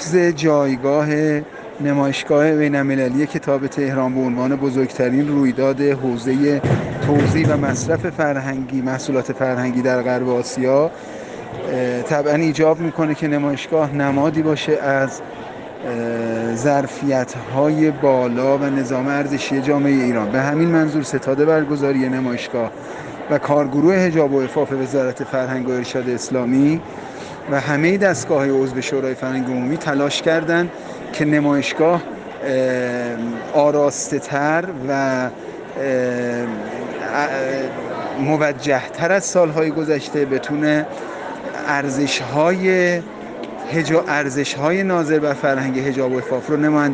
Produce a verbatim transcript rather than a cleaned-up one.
حفظ جایگاه نمایشگاه بین‌المللی کتاب تهران به عنوان بزرگترین رویداد حوزه توزیع و مصرف فرهنگی محصولات فرهنگی در غرب آسیا طبعا ایجاب میکنه که نمایشگاه نمادی باشه از ظرفیت‌های بالا و نظام ارزشی جامعه ایران. به همین منظور ستاد برگزاری نمایشگاه و کارگروه حجاب و عفاف وزارت فرهنگ و ارشاد اسلامی و همه دستگاه‌های عضو شورای فرهنگ عمومی تلاش کردند که نمایشگاه آراسته‌تر و موجه‌تر از سالهای گذشته بتونه ارزش‌های ارزش‌های ناظر بر فرهنگ حجاب و عفاف رو نمایندگی